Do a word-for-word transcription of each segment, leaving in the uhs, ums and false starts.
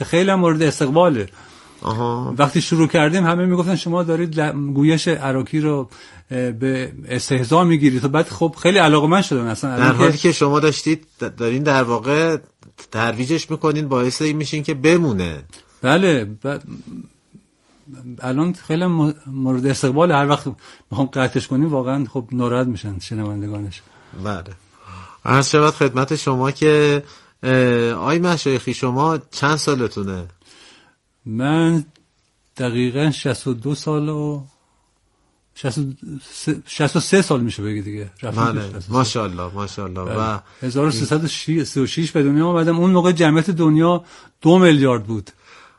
خیلی مورد استقباله. آها. وقتی شروع کردیم همه میگفتن شما دارید گویش عراقی رو به استهزا میگیرید. بعد خب خیلی علاقه‌مند شدن اصلا، در حالی که شما داشتید دارین در واقع ترویجش میکنین، باعث این میشین که بمونه. بله ب... الان خیلی مورد استقبال. هر وقت میخوام قطعش کنیم واقعا خب ناراحت میشن شنوندگانش. بله. عرض شود خدمت شما که آی مشایخی شما چند سالتونه؟ من دقیقاً شصت و دو سال و شصت و سه سال میشه بگی دیگه. بله ماشاءالله ماشاءالله. و هزار و سیصد و سی و شش به دنیا آمدم. اون موقع جمعیت دنیا دو میلیارد بود.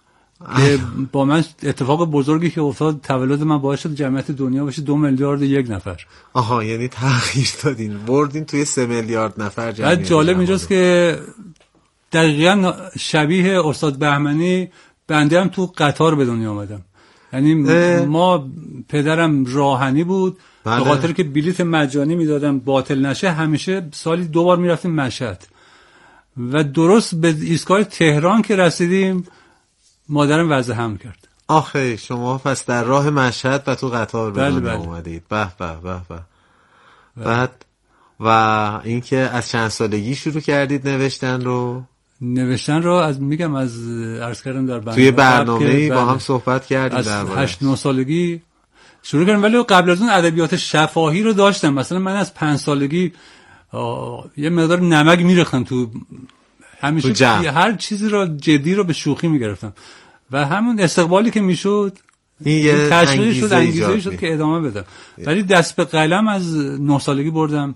با من اتفاق بزرگی که افتاد تولد من باعث شد جمعیت دنیا بشه دو میلیارد یک نفر. آها، یعنی تغییر دادین، بردین توی سه میلیارد نفر جمعیت. بعد جالب اینجاست که دقیقاً شبیه استاد بهمنی بنده هم تو قطار به دنیا آمدم. یعنی ما پدرم راهنی بود، بله. به خاطر که بلیت مجانی میدادم باطل نشه همیشه سالی دو بار میرفتیم مشهد و درست به ایستگاه تهران که رسیدیم مادرم وضع حمل کرد. آخه شما پس در راه مشهد و تو قطار به بله دنیا بله. اومدید. به به به به. بعد و اینکه از چند سالگی شروع کردید نوشتن رو؟ نوشتن رو از میگم از عرض کردم در برنامه توی برنامه‌ای با بله. هم صحبت کردیم از دربارش. هشت نه سالگی شروع کردم، ولی قبل از اون ادبیات شفاهی رو داشتم. مثلا من از پنج سالگی یه مقدار نمک میرختم تو همیشه تو هر چیزی رو جدی رو به شوخی میگرفتم و همون استقبالی که میشد این یه تشویق شد، انگیزه شد که ادامه بدم. ولی دست به قلم از نه سالگی بردم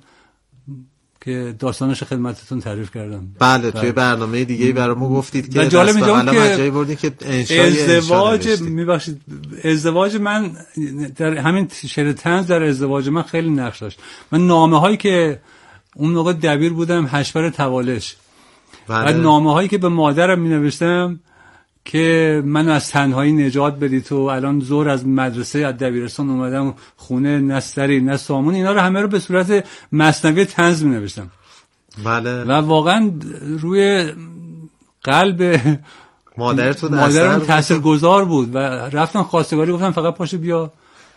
که داستانش خدمتتون تعریف کردم. بله توی برنامه دیگه‌ای برامون گفتید که جالب دست به قلم که جایی بردید که انشای ازدواج میبخشید ازدواج من در همین شعر طنز در ازدواج من خیلی نقش داشت. من نامه هایی که اون موقع دبیر بودم هشبر توالش بله. و نامه هایی که به مادرم می نوشتم که من از تنهایی نجات بدی، تو الان زور از مدرسه از دبیرستان اومدم خونه، نه سری نه سامون، اینا رو همه رو به صورت مثنوی طنز می نوشتم. بله. و واقعا روی قلب مادرتون مادرم تاثیرگذار بود و رفتن خواستگاری گفتن فقط پاشو بیا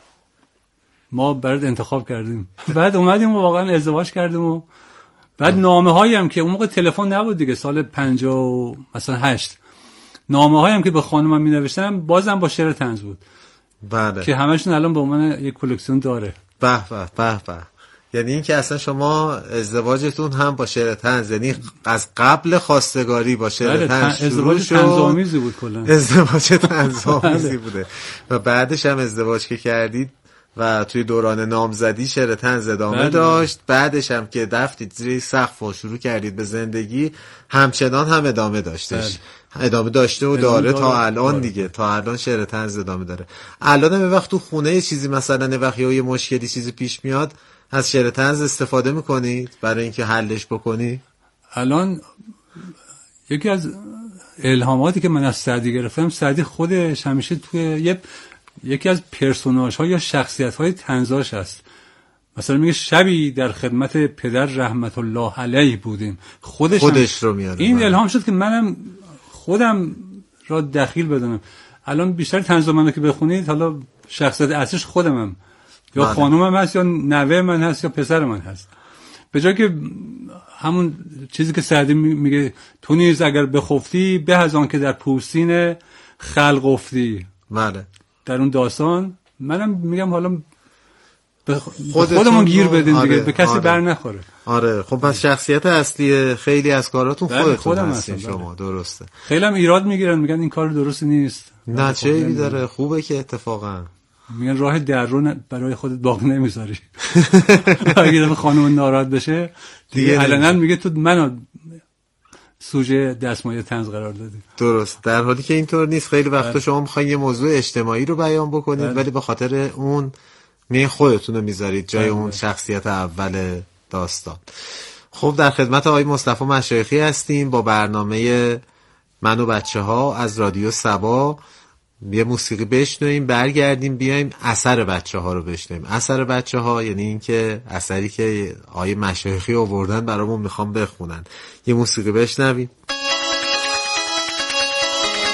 ما برات انتخاب کردیم. بعد اومدیم و واقعا ازدواج کردیم و بعد نامه هایی هم که اون موقع تلفن نبود دیگه، سال پنجاه مثلا هشت، نامه هایی هم که به خانمم می نوشتم بازم با شعر طنز بود. بله. که همشون الان به عنوان یک کلکسیون داره. به به به به. یعنی این که اصلا شما ازدواجتون هم با شعر طنز، یعنی از قبل خواستگاری با شعر طنز شروع ازدواج شد. طنزآمیزی بود کلا. ازدواج طنزآمیزی بوده و بعدش هم ازدواج که کردید و توی دوران نامزدی شعر طنز ادامه بله. داشت. بعدش هم که رفتید زیر سقف و شروع کردید به زندگی همچنان هم ادامه داشتش. بله. ادامه داشته و داره, داره تا الان داره. دیگه تا الان شعر طنز ادامه داره. الان هم وقت تو خونه یه چیزی مثلا وقتی یه مشکلی چیزی پیش میاد از شعر طنز استفاده میکنید برای اینکه حلش بکنی؟ الان یکی از الهاماتی که من از سعدی گرفتم، سعدی خودش همیشه توی یه یکی از پرسوناژ ها یا شخصیت های طنزاش هست. مثلا میگه شبی در خدمت پدر رحمت الله علیه بودیم. خودش, خودش رو میاره. این الهام شد که منم خودم را دخیل بدونم. الان بیشتر طنزا منو که بخونید حالا شخصیت اصلیش خودمم یا بله. خانومم هست یا نوه من هست یا پسر من هست. به جای که همون چیزی که سعدی میگه تو نیز اگر بخفتی به از آن که در پوستین خلق افتی. بله. در اون داستان منم میگم حالا به خودمون گیر بدیم آره، دیگه به کسی آره. بر نخوره. آره خب پس شخصیت اصلی خیلی از کاراتون خودتون هستین شما. درسته. خیلی هم ایراد میگیرن میگن این کار درست نیست. نه چه ایبی داره، خوبه که اتفاقا میگن راه در رو برای خودت باقی نمیذاری. اگه خانم ناراحت بشه دیگه علنا میگه تو منو سوژه دستمایه طنز قرار دادی. درست، در حالی که اینطور نیست. خیلی وقتا شما میخواین یه موضوع اجتماعی رو بیان بکنید بله. ولی به خاطر اون می خودتون رو میذارید جای بله. اون شخصیت اول داستان. خب در خدمت آقای مصطفی مشایخی هستیم با برنامه من و بچه ها از رادیو صبا. یه موسیقی بشنویم برگردیم بیایم اثر بچه ها رو بشنویم. اثر بچه ها یعنی این که اثری که آقای مشایخی آوردن برامون میخوام بخونن. یه موسیقی بشنویم.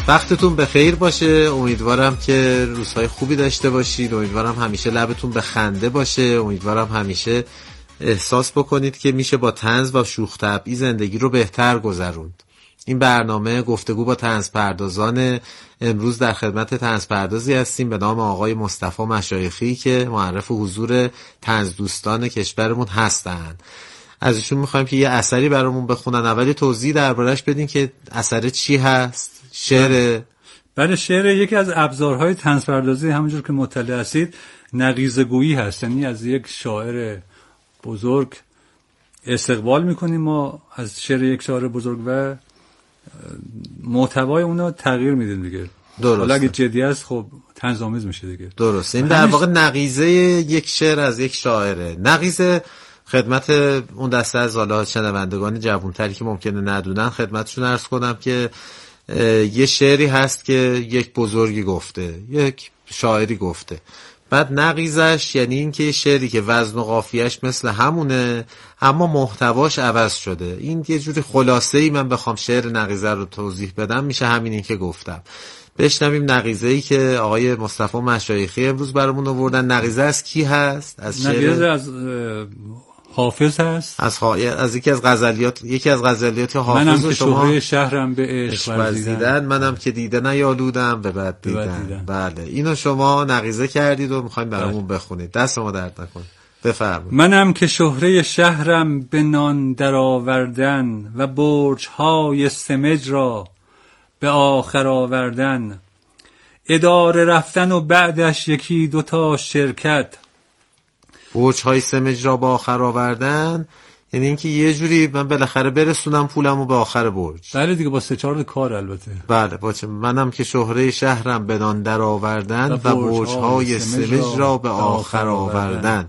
وقتتون بخیر باشه. امیدوارم که روزهای خوبی داشته باشید. امیدوارم همیشه لبتون به خنده باشه. امیدوارم همیشه احساس بکنید که میشه با طنز و شوخ طبعی زندگی رو بهتر گذروند. این برنامه گفتگو با طنز پردازان. امروز در خدمت طنز پردازی هستیم به نام آقای مصطفی مشایخی که معرف حضور طنز دوستان کشورمون هستند. از ایشون میخوایم که یه اثری برامون بخونن. اولی توضیح دربارش بدین که اثر چی هست؟ شعر؟ بله، شعر یکی از ابزارهای طنز پردازی همونجور که مطلع هستید نغیزه گویی هست. یعنی از یک شاعر بزرگ استقبال میکنیم ما از شعر یک شاعر بزرگ و محتوای اونو تغییر میدیم دیگه. درسته. حالا اگه جدی است خب طنزآمیز میشه دیگه. درسته. این در واقع نغیزه یک شعر از یک شاعره. نغیزه خدمت اون دسته از حالا شنوندگان جوانتری که ممکنه ندونن خدمتشون عرض کنم که یه شعری هست که یک بزرگی گفته، یک شاعری گفته، بعد نغیزش یعنی این که شعری که وزن و قافیه‌اش مثل همونه اما محتواش عوض شده. این یه جوری خلاصه‌ای من بخوام شعر نغیزه رو توضیح بدم میشه همین این که گفتم. بشنویم نغیزه‌ای که آقای مصطفی مشایخی امروز برامون آوردن. نغیزه از کی هست؟ از شعر نغیزه از حافظ هست. از ها... از یکی از غزلیات یکی از غزلیات حافظ. منم که شهره شهرم به عشق ورزیدن، منم که دیده نیالودم به بد دیدن. دیدن. بله، اینو شما نغیزه کردید و میخوایم برامون بخونید. دست ما درد نکنه. بفرمایید. منم که شهره شهرم به نان درآوردن و برج‌های سمج را به آخر آوردن، اداره رفتن و بعدش یکی دوتا شرکت. برج‌های سمج را به آخر آوردن یعنی اینکه یه جوری من بالاخره برسونم پولمو به آخر برج. بله دیگه، با سه چهار کار البته. بله باشه. منم که شهره شهرم به نان در آوردن و برج‌های سمج را به آخر آوردن،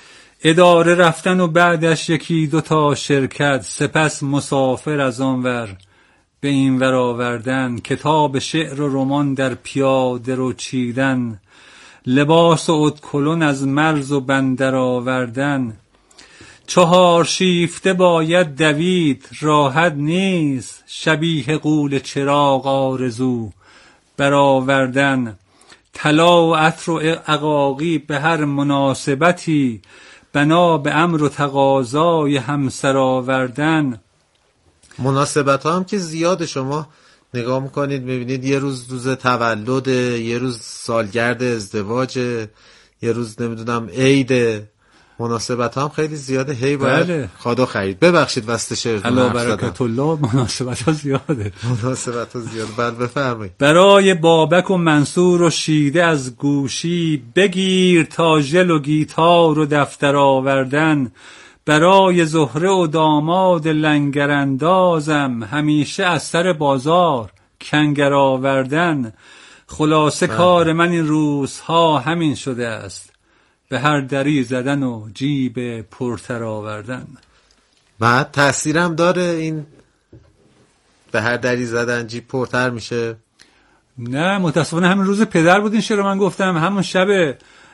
اداره رفتن و بعدش یکی دوتا شرکت، سپس مسافر از آن ور به این ور آوردن، کتاب شعر و رمان در پیاده رو چیدن، لباس و ادکلون از مرز و بندر آوردن، چهار شیفته باید دوید راحت نیست، شبیه غول چراغ آرزو برآوردن، طلا و عطر و عقاقی به هر مناسبتی، بنا به امر و تقاضای همسر آوردن. مناسبت ها هم که زیاد، شما نگاه میکنید میبینید یه روز روز تولد، یه روز سالگرد ازدواج، یه روز نمیدونم عید. مناسبت ها هم خیلی زیاده. هی باید بله. کادو خرید. ببخشید واسه شعرتون الله برکت الله. مناسبت ها زیاده. مناسبت ها زیاده. بعد بفرمایید. برای بابک و منصور و شیده از گوشی، بگیر تا ژل و گیتار و دفتر آوردن، برای زهره و داماد لنگراندازم، همیشه از سر بازار کنگر آوردن، خلاصه کار من این روزها همین شده است، به هر دری زدن و جیب پرتر آوردن. بعد تأثیرم داره این به هر دری زدن جیب پرتر میشه؟ نه متاسفانه همین روز پدر بود این شعر رو من گفتم. همون شب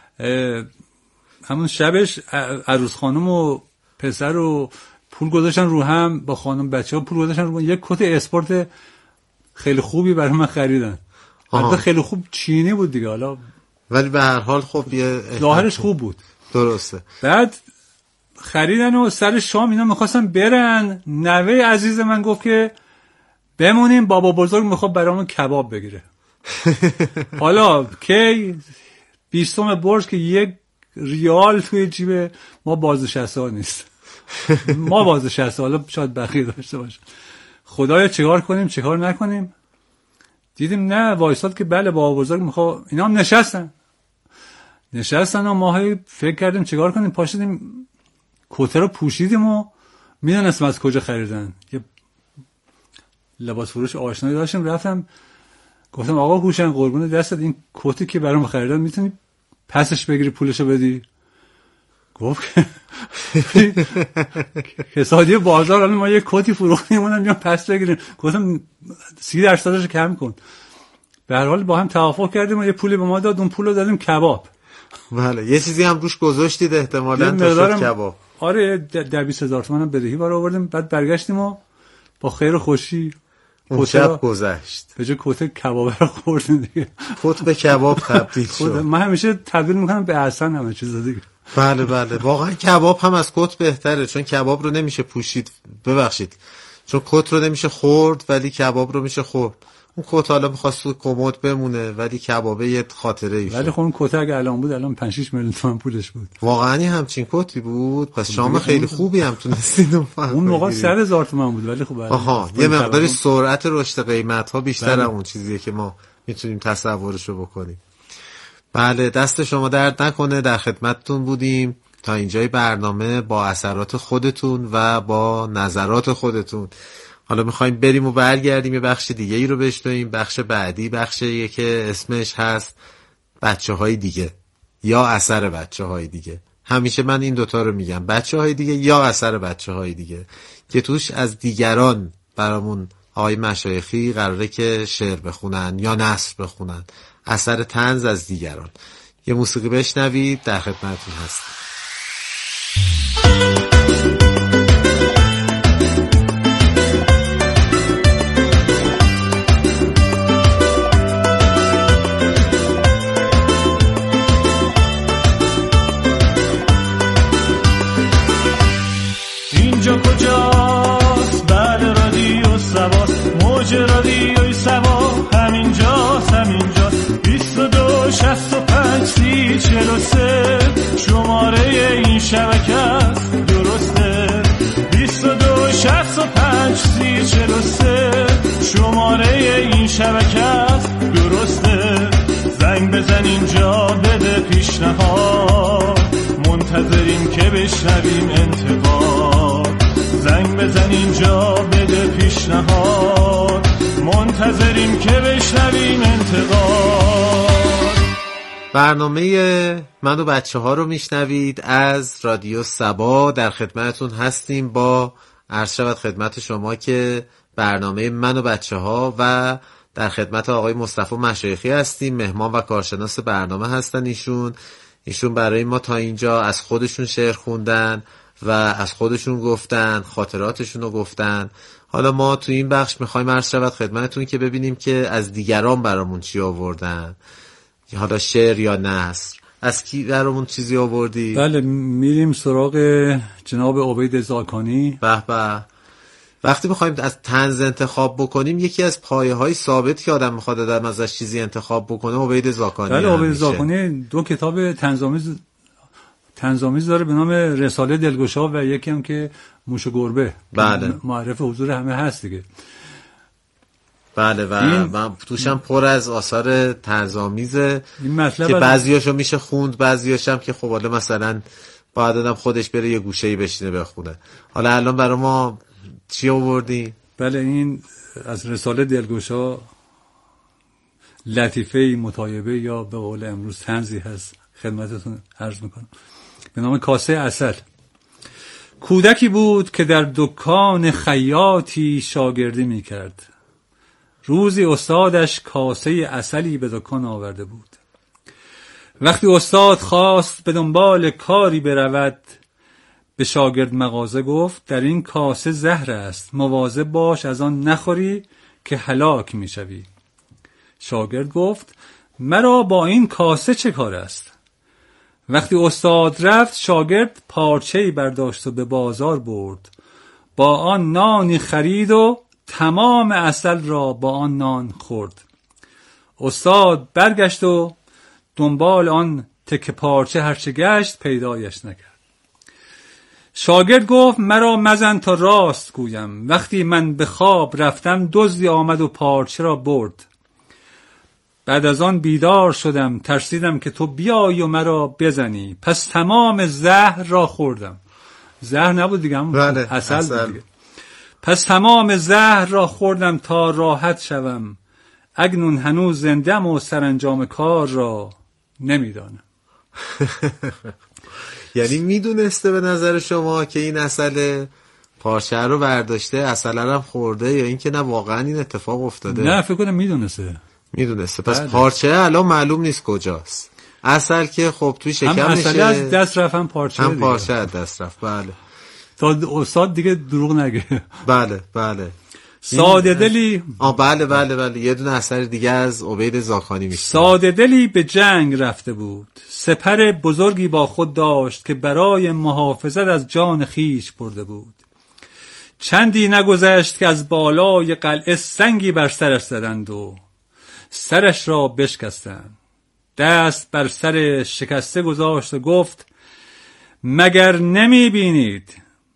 همون شبش عروس خانم و پسر رو پول گذاشتن رو هم، با خانم بچه ها پول گذاشتن رو هم. یک کت اسپورت خیلی خوبی برای من خریدن. البته خیلی خوب چینی بود دیگه، حالا ولی به هر حال خب یه ظاهرش خوب بود. درسته. بعد خریدن و سر شام اینا میخواستن برن، نوه عزیز من گفت که بمونیم، بابا بزرگ میخواد برامون کباب بگیره. حالا کی بیستم برج که یک ریال توی جیب ما بازنشسته ها نیست. ما بازنشسته حالا شاید بخیل داشته باشه. خدایا چیکار کنیم چیکار نکنیم؟ دیدیم نه وایساد که بله بابا بزرگ میخواد. اینا هم نشستن نشستن و ما فکر کردیم چیکار کنیم. پاشدیم کته رو پوشیدیم و میدونستم از کجا خریدن. یه لباس فروش آشنایی داشتیم، رفتم گفتم آقا هوشنگ قربون دستت، این کتی که برام خریدن میتونی پسش بگیری پولشو بدی؟ گفت حسادی بازار الان ما یه کتی فروختیم اونم میام پس بگیریم. گفتم سی درصدش کم کن. به هر حال با هم توافق کردیم و یه پولی به ما داد، اون پولو دادیم کباب. بله یه چیزی هم روش گذاشتید احتمالاً تا شد کباب. آره در بیست هزار تومان هم بدهی بار آوردیم. بعد برگشتیم و با خیر و خوشی اون شب گذشت، به جای کته کباب رو خوردن دیگه. کت به کباب تبدیل شد. من همیشه تبدیل میکنم به حسن همه چیز دیگه. بله بله، واقعا کباب هم از کت بهتره، چون کباب رو نمیشه پوشید، ببخشید، چون کت رو نمیشه خورد ولی کباب رو میشه خورد. اون کت حالا می‌خواست تو کمد بمونه ولی کبابه یه خاطره ای شد. ولی خب اون کت اگه الان بود الان پنج شش میلیون تومان پولش بود. واقعا همچین کتی بود. پس شام خیلی خوبی هم تونستید اون اون موقع صد هزار تومان بود ولی خب آها یه مقداری سرعت رشد قیمت‌ها بیشتر از اون چیزیه که ما میتونیم تصورشو بکنیم. بله، دست شما درد نکنه، در خدمتتون بودیم تا اینجای برنامه با اثرات خودتون و با نظرات خودتون. حالا میخوایم بریم و برگردیم یه بخش دیگه ای رو بشنویم. بخش بعدی بخشیه که اسمش هست بچه های دیگه یا اثر بچه های دیگه. همیشه من این دوتا رو میگم، بچه های دیگه یا اثر بچه های دیگه، که توش از دیگران برامون آقای مشایخی قراره که شعر بخونن یا نثر بخونن، اثر طنز از دیگران. یه موسیقی بشنوید، در خدمتتون هستم. اینجا کجاست؟ بله رادیو سواست، موج رادیوی سوا همینجاست همینجاست. بیست و دو شصت و پنج سی چهل و سه شماره این شبکه است، درسته؟ بیست و دو شصت و پنج سی چهل و سه شماره این شبکه است، درسته؟ زنگ بزن اینجا بده پیشنهاد، منتظریم که بشنویم انتقاد. زنگ بزن اینجا بده پیشنهاد، منتظریم که بشنویم انتقاد. برنامه من و بچه ها رو میشنوید از رادیو سبا. در خدمتتون هستیم با عرض شود خدمت شما که برنامه من و بچه ها و در خدمت آقای مصطفی مشایخی هستیم. مهمان و کارشناس برنامه هستن ایشون. ایشون برای ما تا اینجا از خودشون شعر خوندن و از خودشون گفتن، خاطراتشون رو گفتن. حالا ما تو این بخش میخوایم عرض شود خدمتتون که ببینیم که از دیگران برامون چی آوردن، حالا شعر یا نثر. از کی برامون چیزی آوردی؟ بله، میریم سراغ جناب عبید زاکانی. به به. وقتی میخوایم از طنز انتخاب بکنیم، یکی از پایه‌های ثابت که آدم میخواد آدم ازش چیزی انتخاب بکنه عبید زاکانی. بله، عبید زاکانی دو کتاب طنزآمیز طنزآمیز داره به نام رساله دلگشا و یکی هم که موش و گربه. بله، معرف حضور همه هست دیگه. بله و من توشم پر از آثار طنزآمیزه که بعضیاشو میشه خوند، بعضیاش هم که خب حالا مثلا باید آدم خودش بره یه گوشه‌ای بشینه بخونه. حالا الان برای ما چی آوردی؟ بله، این از رساله دلگشا لطیفه مطایبه یا به قول امروز طنزی هست، خدمتتون عرض میکنم به نام کاسه عسل. کودکی بود که در دکان خیاطی شاگردی میکرد. روزی استادش کاسه عسلی به دکان آورده بود. وقتی استاد خواست به دنبال کاری برود، به شاگرد مغازه گفت در این کاسه زهر است، مواظب باش از آن نخوری که هلاک میشوی. شاگرد گفت مرا با این کاسه چه کار است؟ وقتی استاد رفت، شاگرد پارچه‌ای برداشت و به بازار برد. با آن نانی خرید و تمام عسل را با آن نان خورد. استاد برگشت و دنبال آن تکه پارچه هرچه گشت پیدایش نکرد. شاگرد گفت مرا مزن تا راست گویم. وقتی من به خواب رفتم، دزدی آمد و پارچه را برد. بعد از آن بیدار شدم، ترسیدم که تو بیایی و مرا بزنی، پس تمام زهر را خوردم. زهر نبود دیگه، هم بله، عسل بود دیگه. پس تمام زهر را خوردم تا راحت شوم. اکنون هنوز زندم و سرانجام کار را نمیدانم. یعنی میدونسته به نظر شما که این عسل پارچه رو برداشته، عسل رو هم خورده، یا اینکه نه واقعا این اتفاق افتاده؟ نه، فکر کنم میدونسته. میدونسته. پس بله. پارچه الان معلوم نیست کجاست. عسل که خب توی شکم هم میشه، عسل از دست رفت هم پارچه هم دیگه. پارچه از دست رفت. بله، تا استاد دیگه دروغ نگه. بله بله. ساده دلی آه بله بله بله یه دونه اثر دیگه از عبید زاکانی میشه. ساده دلی به جنگ رفته بود، سپر بزرگی با خود داشت که برای محافظت از جان خیش برده بود. چندی نگذشت که از بالای قلعه سنگی بر سرش زدند و سرش را بشکستند. دست بر سر شکسته گذاشت و گفت مگر نمی بینید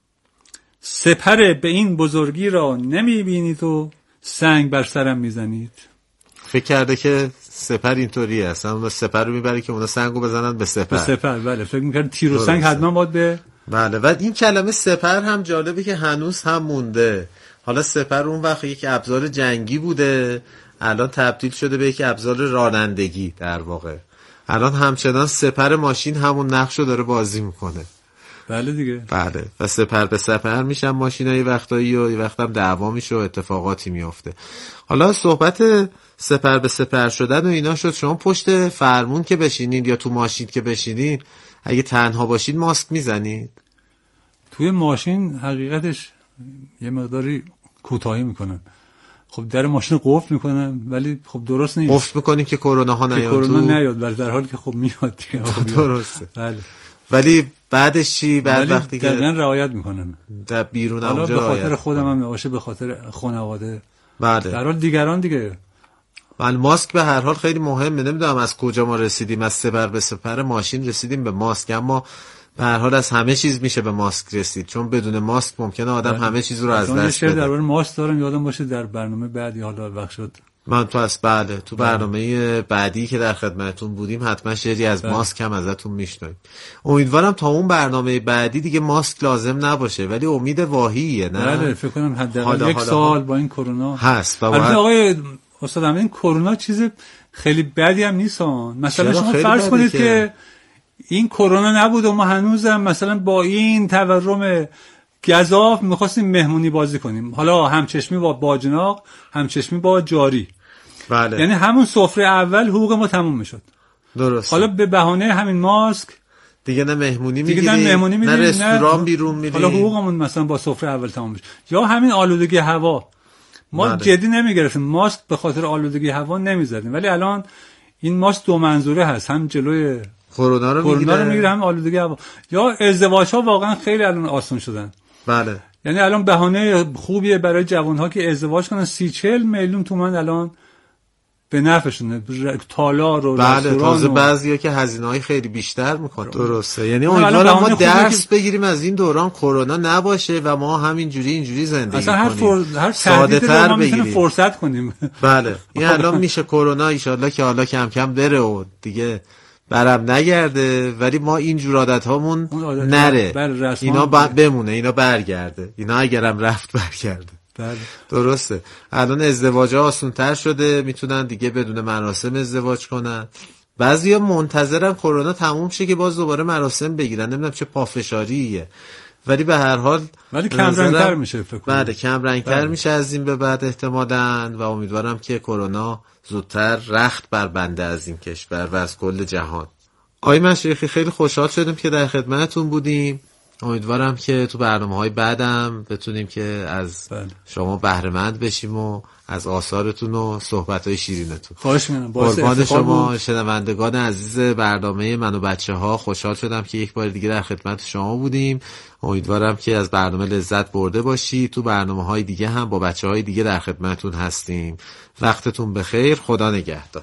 سپر به این بزرگی را نمی بینید و سنگ بر سرم می زنید؟ فکر کرده که سپر اینطوری است، اما سپر رو میبره که اونا سنگو بزنن به سپر. به سپر بله، فکر می‌کرد تیر و سنگ حتما باید به بله. و این کلمه سپر هم جالبه که هنوز هم مونده. حالا سپر اون وقت یک ابزار جنگی بوده، الان تبدیل شده به یک ابزار رانندگی در واقع. الان همچنان سپر ماشین همون نقشو داره بازی میکنه. بله دیگه. بله. و سپر به سپر میشن ماشینای وقتایی و یه وقت هم دعوا میشه و اتفاقاتی میفته. حالا صحبت سپر به سپر شدن و اینا شد. شما پشت فرمون که بشینید یا تو ماشین که بشینید، اگه تنها باشید ماسک میزنید؟ توی ماشین حقیقتش یه مقداری کوتاهی میکنن. خب در ماشین قفل میکنن، ولی خب درست نیست. قفل میکنین که کرونا ها نیاد. کرونا نیاد، ولی در حالی که خب میاد دیگه. درسته. بله. ولی بعدش چی؟ بعد وقتی که دقیقاً رعایت میکنن. در بیرون اونجا به خاطر خودم هم نباشه، به خاطر خانواده. بله. در حال دیگران دیگه. ولی ماسک به هر حال خیلی مهمه. نمیدونم از کجا ما رسیدیم، از سپر به سپر ماشین رسیدیم به ماسک، اما به هر حال از همه چیز میشه به ماسک رسید، چون بدون ماسک ممکنه آدم بله. همه چیز رو از دست بده. درباره ماسک دارم یادم باشه در برنامه بعدی حالا وقت شد من تو از بله تو برنامه بعدی که در خدمتتون بودیم حتما شعری از بله. ماسک هم ازتون میشنویم. امیدوارم تا اون برنامه بعدی دیگه ماسک لازم نباشه، ولی امید واهیه. نه بله فکر کنم حداقل یک سال با این کرونا هست. البته آقای استاد این کرونا چیز خیلی بدی هم نیست. مثلا شما فرض کنید که, که این کرونا نبود و ما هنوزم مثلا با این تورم گزاف می‌خواستیم مهمونی بازی کنیم، حالا همچشمی با باجناق، همچشمی با جاری. بله. یعنی همون سفره اول حقوق ما تموم میشد. درست. حالا به بهانه همین ماسک دیگه نه مهمونی میگیریم، دیگه نه مهمونی میگیریم، نه رستوران بیرون میریم. حالا حقوقمون مثلا با سفره اول تموم میشه. یا همین آلودگی هوا. ما بله. جدی نمیگرفتیم، ماسک به خاطر آلودگی هوا نمیزدیم، ولی الان این ماسک دو منظوره هست، هم جلوی کرونا رو میگیره، کرونا رو میگیره، هم آلودگی هوا. یا ازدواج‌ها واقعا خیلی الان آسان شدن. بله. یعنی الان بهانه خوبیه برای جوان‌ها که ازدواج کنن. سی چهل میلیون تومان الان به نفعشونه، تالار و بله. تازه و... بعضیا که هزینه‌های خیلی بیشتر میکنن. درسته. یعنی امیدوارم ما درس که... بگیریم از این دوران کرونا نباشه و ما همینجوری اینجوری زندگی اصلا هر کنیم. فر... هر ساده‌تر بگیریم، فرصت کنیم. بله. این الان میشه کرونا ان شاءالله که حالا کم کم بره و دیگه برم نگرده، ولی ما این جور عادت هامون نره. اینا ب... بمونه، اینا برگرده. اینا اگرم رفت برگرده. بله. درسته. الان ازدواج ها آسان تر شده، میتونن دیگه بدون مراسم ازدواج کنن. بعضیا منتظرن کرونا تموم شه که باز دوباره مراسم بگیرن. نمیدونم چه پافشاریه، ولی به هر حال ولی کم رنگ‌تر میشه فکر کنم. بعد کم رنگ‌تر میشه از این به بعد احتمالاً، و امیدوارم که کرونا زودتر رخت بر بنده از این کشور و از کل جهان. آقای مشایخی خیلی خوشحال شدیم که در خدمتتون بودیم. امیدوارم که تو برنامه‌های بعدم بتونیم که از بله. شما بهره مند بشیم و از آثارتون و صحبت‌های شیرینتون. خواهش می‌کنم. قربان شما شنوندگان عزیز برنامه من و بچه‌ها. خوشحال شدم که یک بار دیگه در خدمت شما بودیم. امیدوارم که از برنامه لذت برده باشی. تو برنامه‌های دیگه هم با بچه‌های دیگه در خدمتتون هستیم. وقتتون بخیر. خدا نگهدار.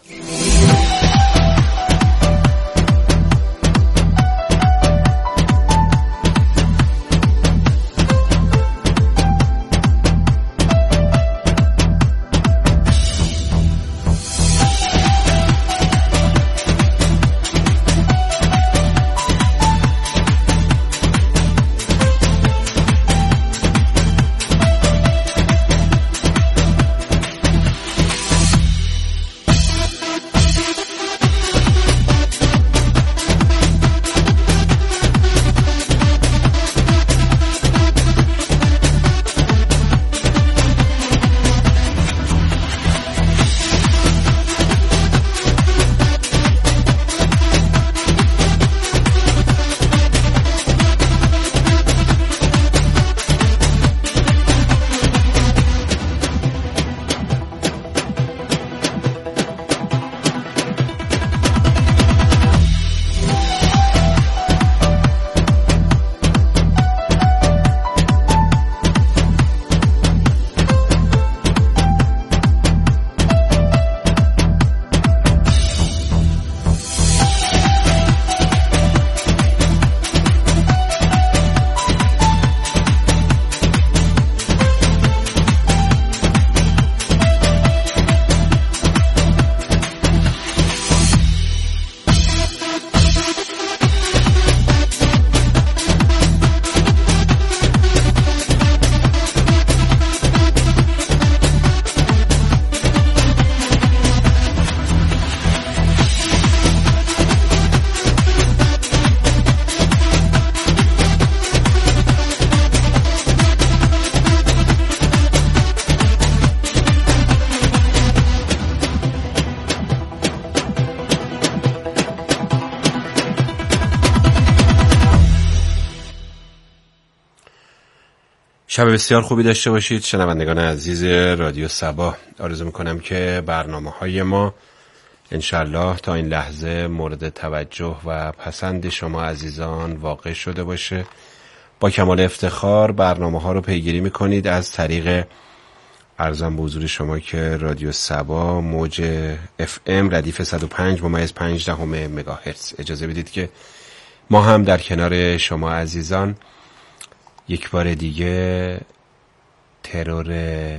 شب بسیار خوبی داشته باشید شنوندگان عزیز رادیو صبا. آرزو میکنم که برنامه های ما انشالله تا این لحظه مورد توجه و پسند شما عزیزان واقع شده باشه. با کمال افتخار برنامه ها رو پیگیری میکنید از طریق عرضم به حضور شما که رادیو صبا موج اف ام ردیف صد و پنج ممیز پنج دهم مگاهرتز. اجازه بدید که ما هم در کنار شما عزیزان یک بار دیگه ترور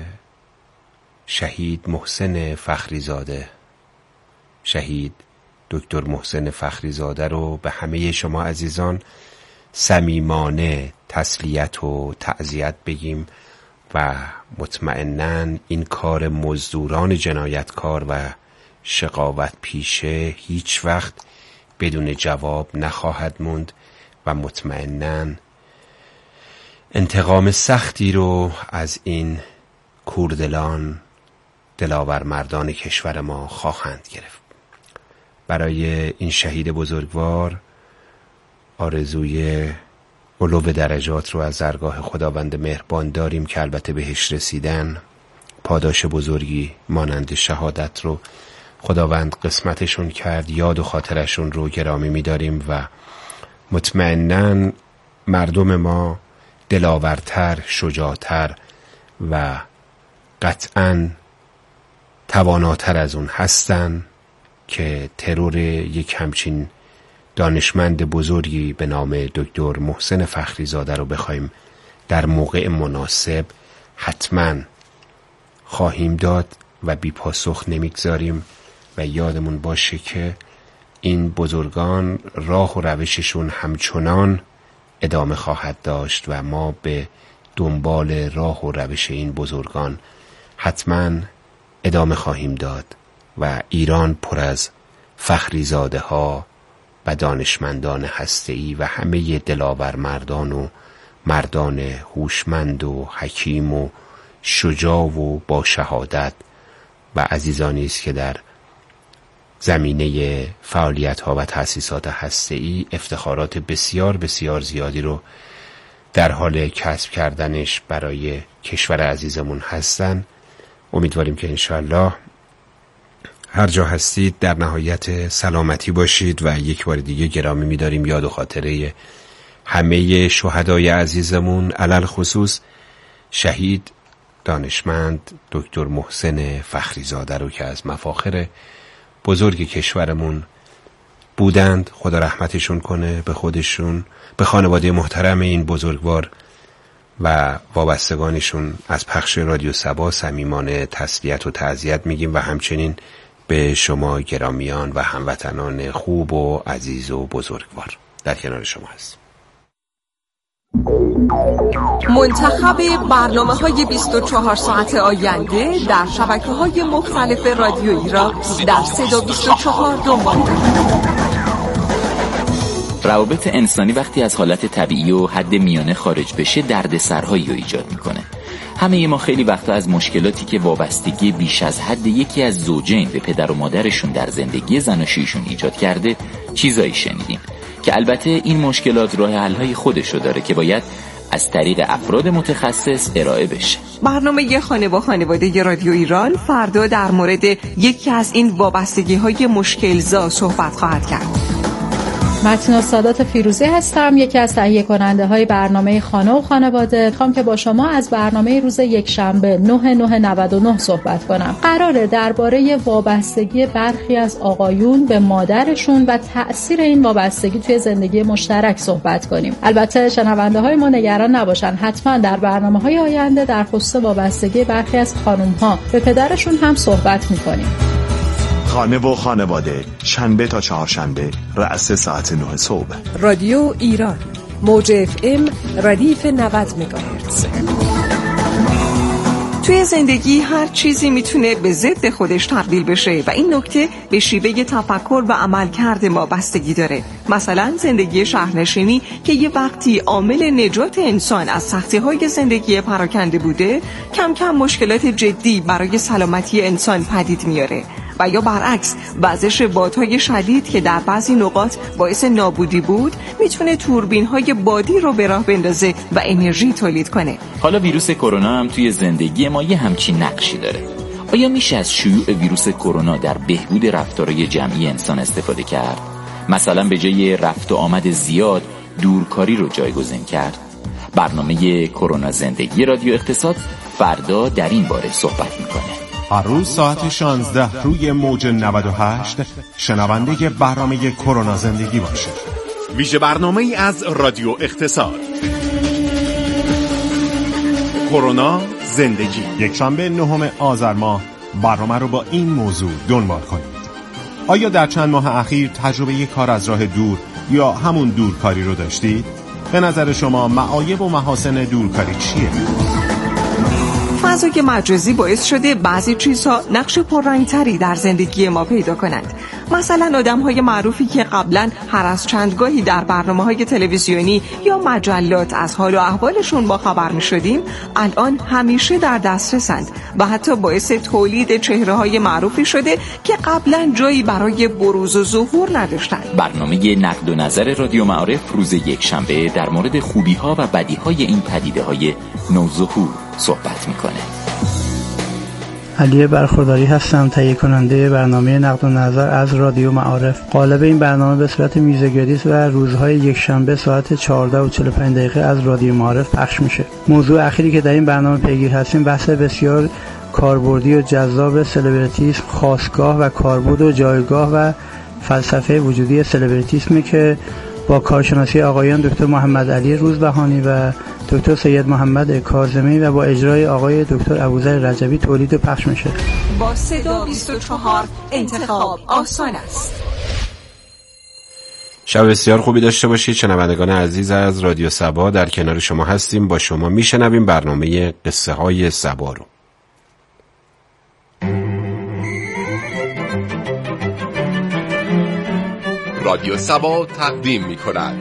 شهید محسن فخریزاده شهید دکتر محسن فخریزاده رو به همه شما عزیزان صمیمانه تسلیت و تعزیت بگیم و مطمئناً این کار مزدوران جنایتکار و شقاوت پیشه هیچ وقت بدون جواب نخواهد موند و مطمئناً انتقام سختی رو از این کوردلان دلاور مردان کشور ما خواهند گرفت. برای این شهید بزرگوار آرزوی علو درجات رو از درگاه خداوند مهربان داریم که البته بهش رسیدن پاداش بزرگی مانند شهادت رو خداوند قسمتشون کرد. یاد و خاطرشون رو گرامی می‌داریم و مطمئناً مردم ما دلاورتر، شجاعتر و قطعاً تواناتر از اون هستن که ترور یک همچین دانشمند بزرگی به نام دکتر محسن فخریزاده رو بخوایم در موقع مناسب حتماً خواهیم داد و بی پاسخ نمیگذاریم و یادمون باشه که این بزرگان راه و روششون همچنان ادامه خواهد داشت و ما به دنبال راه و روش این بزرگان حتما ادامه خواهیم داد و ایران پر از فخریزاده ها و دانشمندان هسته‌ای و همه دلاور مردان و مردان هوشمند و حکیم و شجاع و با شهادت و عزیزانی است که در زمینه فعالیت ها و تأسیسات هسته‌ای افتخارات بسیار بسیار زیادی رو در حال کسب کردنش برای کشور عزیزمون هستن. امیدواریم که انشالله هر جا هستید در نهایت سلامتی باشید و یک بار دیگه گرامی می‌داریم یاد و خاطره همه شهدای عزیزمون علل خصوص شهید دانشمند دکتر محسن فخریزاده رو که از مفاخر بزرگ کشورمون بودند. خدا رحمتشون کنه به خودشون، به خانواده محترم این بزرگوار و وابستگانشون. از پخش رادیو صبا صمیمانه تسلیت و تعزیت میگیم و همچنین به شما گرامیان و هموطنان خوب و عزیز و بزرگوار در کنار شما هست. منتخب برنامه‌های بیست و چهار ساعت آینده در شبکه‌های مختلف رادیویی را در صدا بیست و چهار دنبال کنید. روابط انسانی وقتی از حالت طبیعی و حد میانه خارج بشه دردسرهایی رو ایجاد میکنه. همه ما خیلی وقتا از مشکلاتی که وابستگی بیش از حد یکی از زوجین به پدر و مادرشون در زندگی زناشوییشون ایجاد کرده چیزایی شنیدیم که البته این مشکلات راه حل‌های خودشو داره که باید از طریق افراد متخصص ارائه بشه. برنامه خانه با خانواده رادیو ایران فردا در مورد یکی از این وابستگی‌های مشکل‌زا صحبت خواهد کرد. متین سادات فیروزی هستم، یکی از تهیه کننده های برنامه خانه و خانواده. میخوام که با شما از برنامه روز یک شنبه نه نه نود و نه صحبت کنم. قراره درباره وابستگی برخی از آقایون به مادرشون و تأثیر این وابستگی توی زندگی مشترک صحبت کنیم. البته شنونده های ما نگران نباشن، حتما در برنامه های آینده در خصوص وابستگی برخی از خانم ها به پدرشون هم صحبت میکنیم. خانه و خانواده شنبه تا چهارشنبه رأس ساعت نه صبح. رادیو ایران موج اف ام ردیف نود مگاهرتز. توی زندگی هر چیزی میتونه به ضد خودش تبدیل بشه و این نکته به شیوه تفکر و عملکرد ما بستگی داره. مثلا زندگی شهرنشینی که یه وقتی عامل نجات انسان از سختی‌های زندگی پراکنده بوده، کم کم مشکلات جدی برای سلامتی انسان پدید میاره. و یا برعکس وزش بادهای شدید که در بعضی نقاط باعث نابودی بود میتونه توربین‌های بادی رو به راه بندازه و انرژی تولید کنه. حالا ویروس کرونا هم توی زندگی ما یه همچین نقشی داره. آیا میشه از شیوع ویروس کرونا در بهبود رفتارهای جمعی انسان استفاده کرد؟ مثلا به جای رفت و آمد زیاد دورکاری رو جایگزین کرد؟ برنامه کرونا زندگی رادیو اقتصاد فردا در این باره صحبت میکنه. هر روز ساعت شانزده روی موج نود و هشت شنونده برنامه کرونا زندگی باشه. ویژه برنامه ای از رادیو اقتصاد. کرونا زندگی، یک شنبه نهم آذر ماه برنامه رو با این موضوع دنبال کنید. آیا در چند ماه اخیر تجربه کار از راه دور یا همون دورکاری رو داشتید؟ به نظر شما معایب و محاسن دورکاری چیه؟ فضای مجازی باعث شده بعضی چیزها نقش پررنگتری در زندگی ما پیدا کنند. مثلا آدم‌های معروفی که قبلا هر از چندگاهی در برنامه‌های تلویزیونی یا مجلات از حال و احوالشون با خبر می‌شدیم، الان همیشه در دسترسند و حتی باعث تولید چهره‌های معروفی شده که قبلا جایی برای بروز و ظهور نداشتند. برنامه نقد و نظر رادیو معارف روز یکشنبه در مورد خوبی‌ها و بدی‌های این پدیده‌های نوظهور صحبت میکنه. علی برخورداری هستم، تهیه کننده برنامه نقد و نظر از رادیو معارف. قالب این برنامه به صورت میزگردی و روزهای یکشنبه ساعت چهارده و چهل و پنج دقیقه از رادیو معارف پخش میشه. موضوع اخیری که در این برنامه پیگیر هستیم بحث بسیار کاربردی و جذاب سلبریتیسم، خاستگاه و کاربرد و جایگاه و فلسفه وجودی سلبریتیسم که با کارشناسی آقایان دکتر محمد علی روزبهانی و دکتر سید محمد کاظمی و با اجرای آقای دکتر ابوذر رجبی تولید و پخش میشه. با صدا بیست و چهار انتخاب آسان است. شب بسیار خوبی داشته باشید شنوندگان عزیز از رادیو صبا. در کنار شما هستیم، با شما میشنویم برنامه قصه های صبا رو. رادیو صبا تقدیم می کند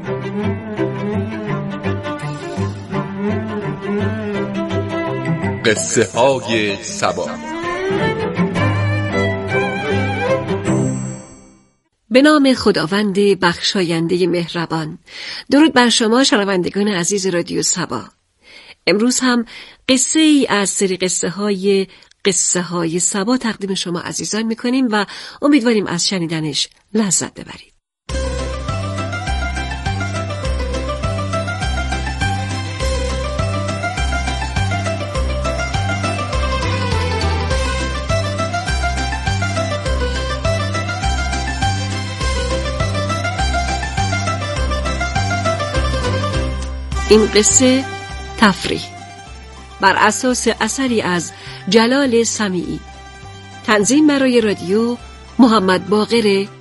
قصه های صبا. به نام خداوند بخشاینده مهربان. درود بر شما شنوندگان عزیز رادیو صبا. امروز هم قصه ای از سری قصه های قصه های صبا تقدیم شما عزیزان میکنیم و امیدواریم از شنیدنش لذت ببرید. این قصه تفریح بر اساس اثری از جلال سمیعی، تنظیم برای رادیو محمد باقر